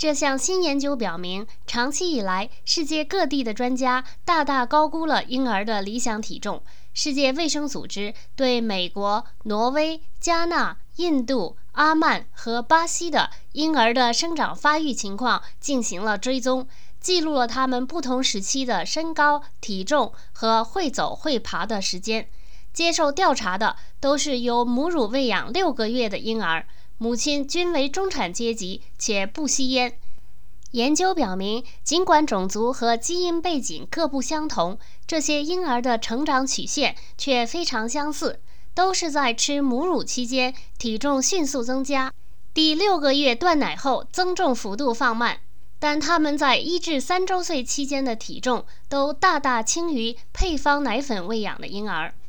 这项新研究表明，长期以来，世界各地的专家大大高估了婴儿的理想体重。世界卫生组织对美国、挪威、加纳、印度、阿曼和巴西的婴儿的生长发育情况进行了追踪，记录了他们不同时期的身高、体重和会走会爬的时间。接受调查的都是由母乳喂养6个月的婴儿，母亲均为中产阶级且不吸烟。研究表明，尽管种族和基因背景各不相同，这些婴儿的成长曲线却非常相似，都是在吃母乳期间体重迅速增加，第6个月断奶后增重幅度放慢，但他们在1至3周岁期间的体重都大大轻于配方奶粉喂养的婴儿。